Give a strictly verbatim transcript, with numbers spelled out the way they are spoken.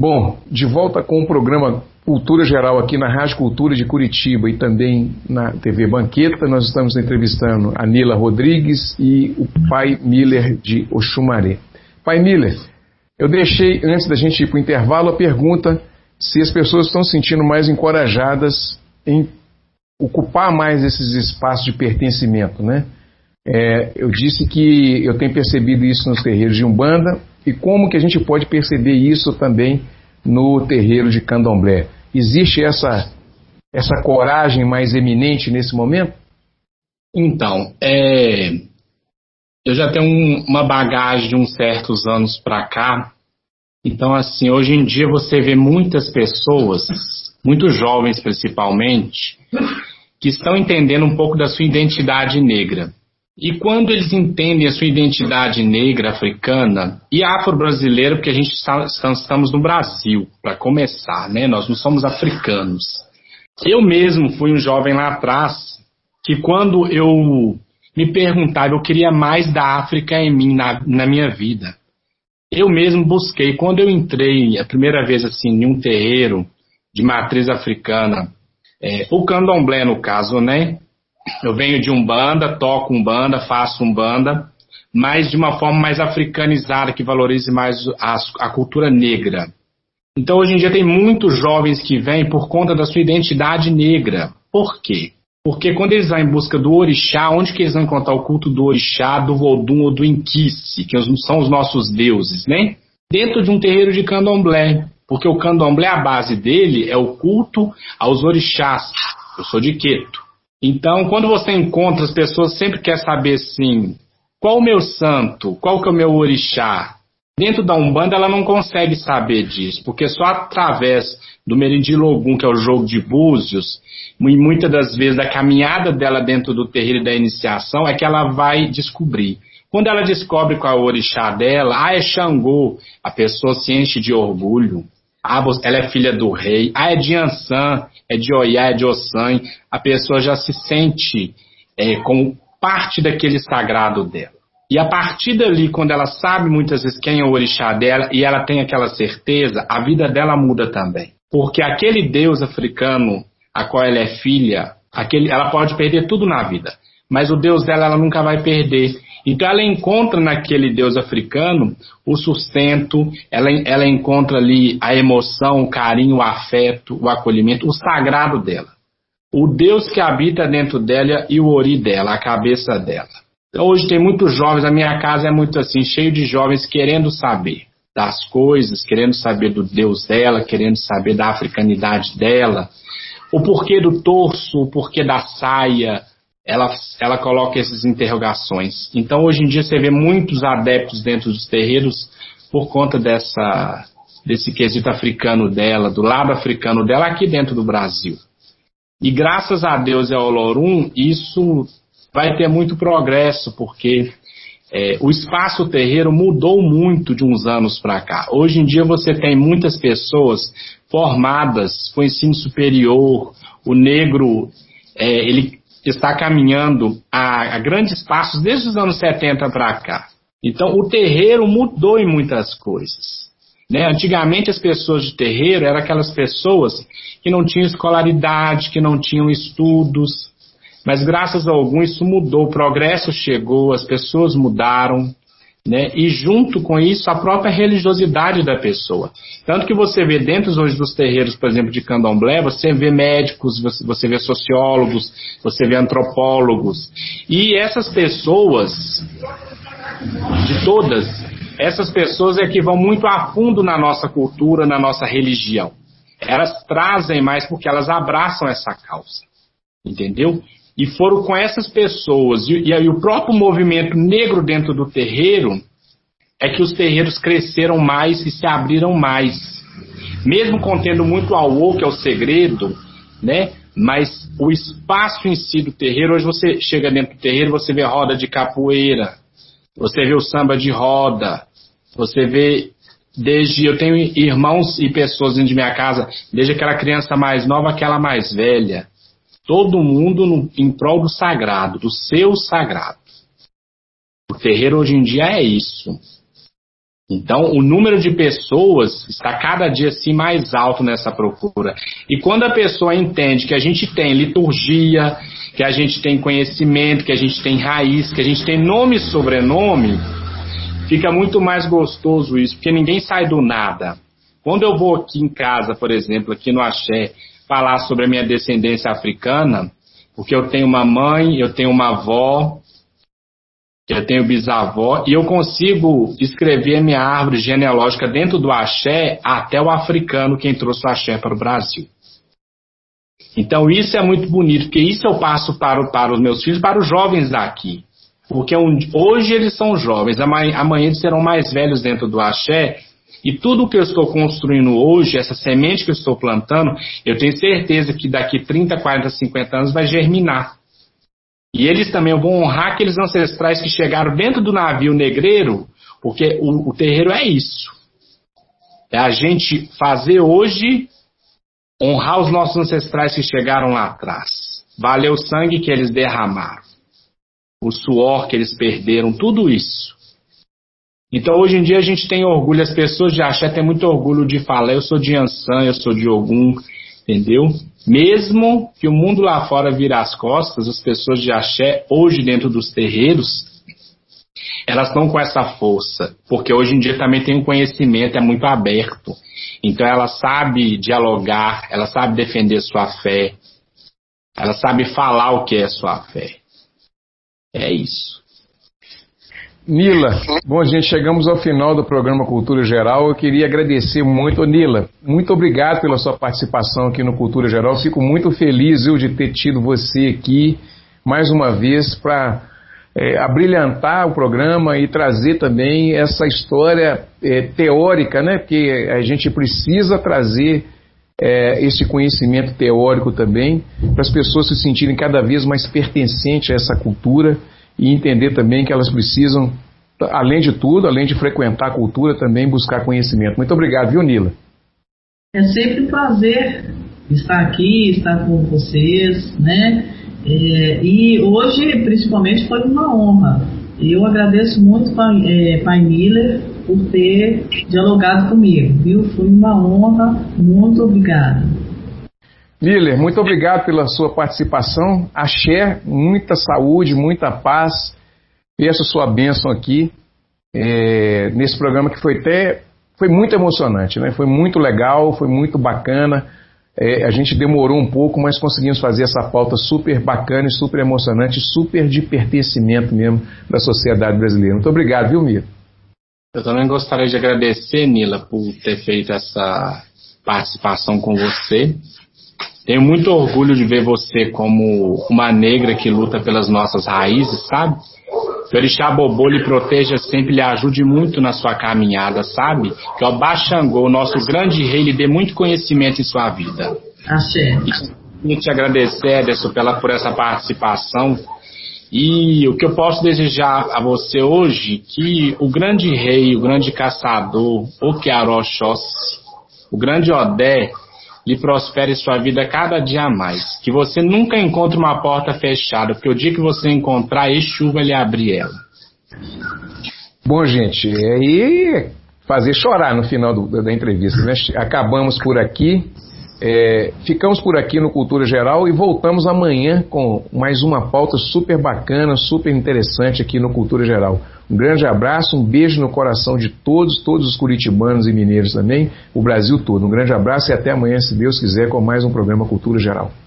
Bom, de volta com o programa Cultura Geral aqui na Rádio Cultura de Curitiba e também na T V Banqueta. Nós estamos entrevistando a Nila Rodrigues e o Pai Miller de Oxumaré. Pai Miller, eu deixei, antes da gente ir para o intervalo, a pergunta se as pessoas estão se sentindo mais encorajadas em ocupar mais esses espaços de pertencimento, né? É, eu disse que eu tenho percebido isso nos terreiros de Umbanda, e como que a gente pode perceber isso também no terreiro de Candomblé? Existe essa, essa coragem mais eminente nesse momento? Então, é, eu já tenho um, uma bagagem de uns certos anos para cá. Então, assim, hoje em dia você vê muitas pessoas, muitos jovens principalmente, que estão entendendo um pouco da sua identidade negra. E quando eles entendem a sua identidade negra, africana e afro-brasileira, porque a gente está, estamos no Brasil, para começar, né? Nós não somos africanos. Eu mesmo fui um jovem lá atrás, que quando eu me perguntava, eu queria mais da África em mim, na, na minha vida. Eu mesmo busquei. Quando eu entrei a primeira vez assim em um terreiro de matriz africana, é, o candomblé no caso, né? Eu venho de Umbanda, toco Umbanda, faço Umbanda, mas de uma forma mais africanizada, que valorize mais a, a cultura negra. Então hoje em dia tem muitos jovens que vêm por conta da sua identidade negra. Por quê? Porque quando eles vão em busca do orixá, onde que eles vão encontrar o culto do orixá, do vodum ou do inquice, que são os nossos deuses, né? Dentro de um terreiro de candomblé. Porque o candomblé, a base dele é o culto aos orixás. Eu sou de Queto. Então, quando você encontra, as pessoas sempre querem saber, assim, qual o meu santo, qual que é o meu orixá. Dentro da Umbanda, ela não consegue saber disso, porque só através do Merindilogum, que é o jogo de búzios, e muitas das vezes da caminhada dela dentro do terreiro e da iniciação, é que ela vai descobrir. Quando ela descobre qual é o orixá dela, ah, é Xangô, a pessoa se enche de orgulho. Ah, ela é filha do rei. Ah, é de Ansan, é de Oiá, é de Ossan. A pessoa já se sente é, como parte daquele sagrado dela. E a partir dali, quando ela sabe muitas vezes quem é o orixá dela e ela tem aquela certeza, a vida dela muda também. Porque aquele Deus africano a qual ela é filha, aquele, ela pode perder tudo na vida, mas o Deus dela ela nunca vai perder. Então ela encontra naquele Deus africano o sustento, ela, ela encontra ali a emoção, o carinho, o afeto, o acolhimento, o sagrado dela. O Deus que habita dentro dela e o ori dela, a cabeça dela. Então, hoje tem muitos jovens, a minha casa é muito assim, cheio de jovens querendo saber das coisas, querendo saber do Deus dela, querendo saber da africanidade dela, o porquê do torso, o porquê da saia. Ela, ela coloca essas interrogações. Então, hoje em dia, você vê muitos adeptos dentro dos terreiros por conta dessa, desse quesito africano dela, do lado africano dela, aqui dentro do Brasil. E graças a Deus e ao Olorum, isso vai ter muito progresso, porque é, o espaço terreiro mudou muito de uns anos para cá. Hoje em dia, você tem muitas pessoas formadas com ensino superior. O negro, é, ele está caminhando a, a grandes passos desde os anos setenta para cá. Então, o terreiro mudou em muitas coisas. Né? Antigamente, as pessoas de terreiro eram aquelas pessoas que não tinham escolaridade, que não tinham estudos, mas graças a algum isso mudou, o progresso chegou, as pessoas mudaram, né? E junto com isso, a própria religiosidade da pessoa. Tanto que você vê dentro hoje dos terreiros, por exemplo, de candomblé, você vê médicos, você, você vê sociólogos, você vê antropólogos. E essas pessoas, de todas, essas pessoas é que vão muito a fundo na nossa cultura, na nossa religião. Elas trazem mais porque elas abraçam essa causa. Entendeu? E foram com essas pessoas, e, e aí o próprio movimento negro dentro do terreiro, é que os terreiros cresceram mais e se abriram mais. Mesmo contendo muito auô, que é o segredo, né? Mas o espaço em si do terreiro, hoje você chega dentro do terreiro, você vê roda de capoeira, você vê o samba de roda, você vê, desde, eu tenho irmãos e pessoas dentro de minha casa, desde aquela criança mais nova, aquela mais velha. Todo mundo no, em prol do sagrado, do seu sagrado. O terreiro hoje em dia é isso. Então, o número de pessoas está cada dia assim mais alto nessa procura. E quando a pessoa entende que a gente tem liturgia, que a gente tem conhecimento, que a gente tem raiz, que a gente tem nome e sobrenome, fica muito mais gostoso isso, porque ninguém sai do nada. Quando eu vou aqui em casa, por exemplo, aqui no Axé, falar sobre a minha descendência africana, porque eu tenho uma mãe, eu tenho uma avó, eu tenho bisavó, e eu consigo escrever a minha árvore genealógica dentro do Axé até o africano, quem trouxe o Axé para o Brasil. Então isso é muito bonito, porque isso eu passo para, para os meus filhos, para os jovens daqui. Porque um, hoje eles são jovens, amanhã, amanhã eles serão mais velhos dentro do Axé, e tudo que eu estou construindo hoje, essa semente que eu estou plantando, eu tenho certeza que daqui trinta, quarenta, cinquenta anos vai germinar. E eles também vão honrar aqueles ancestrais que chegaram dentro do navio negreiro, porque o, o terreiro é isso. É a gente fazer hoje, honrar os nossos ancestrais que chegaram lá atrás. Valeu o sangue que eles derramaram, o suor que eles perderam, tudo isso. Então hoje em dia a gente tem orgulho, as pessoas de Axé têm muito orgulho de falar, eu sou de Ançã, eu sou de Ogum, entendeu? Mesmo que o mundo lá fora vire as costas, as pessoas de Axé, hoje dentro dos terreiros, elas estão com essa força, porque hoje em dia também tem um conhecimento, é muito aberto. Então ela sabe dialogar, ela sabe defender sua fé, ela sabe falar o que é sua fé. É isso. Nila, bom, gente, chegamos ao final do programa Cultura Geral. Eu queria agradecer muito, Nila, muito obrigado pela sua participação aqui no Cultura Geral. Fico muito feliz, viu, de ter tido você aqui mais uma vez para é, abrilhantar o programa e trazer também essa história é, teórica, né? Porque a gente precisa trazer é, esse conhecimento teórico também para as pessoas se sentirem cada vez mais pertencentes a essa cultura e entender também que elas precisam, além de tudo, além de frequentar a cultura, também buscar conhecimento. Muito obrigado, viu, Nila? É sempre um prazer estar aqui, estar com vocês, né? É, e hoje, principalmente, foi uma honra. Eu agradeço muito, pai, é, pai Miller, por ter dialogado comigo, viu? Foi uma honra, muito obrigada. Miller, muito obrigado pela sua participação. Axé, muita saúde, muita paz. Peço sua bênção aqui é, nesse programa que foi até foi muito emocionante, né? Foi muito legal, foi muito bacana. É, a gente demorou um pouco, mas conseguimos fazer essa pauta super bacana e super emocionante, super de pertencimento mesmo da sociedade brasileira. Muito obrigado, viu, Miller? Eu também gostaria de agradecer, Nila, por ter feito essa participação com você. Tenho muito orgulho de ver você como uma negra que luta pelas nossas raízes, sabe? Que o Orixá Bobô lhe proteja sempre, lhe ajude muito na sua caminhada, sabe? Que o Obá Xangô, o nosso grande rei, lhe dê muito conhecimento em sua vida. Axé. E te agradecer, Ederson, pela, por essa participação. E o que eu posso desejar a você hoje, que o grande rei, o grande caçador, o Kiaró Oxóssi, o grande Odé, lhe prospere sua vida cada dia mais. Que você nunca encontre uma porta fechada, porque o dia que você encontrar, Exu vai lhe abrir ela. Bom, gente, aí fazer chorar no final do, da entrevista, né? Acabamos por aqui, é, ficamos por aqui no Cultura Geral e voltamos amanhã com mais uma pauta super bacana, super interessante aqui no Cultura Geral. Um grande abraço, um beijo no coração de todos, todos os curitibanos e mineiros também, o Brasil todo. Um grande abraço e até amanhã, se Deus quiser, com mais um programa Cultura Geral.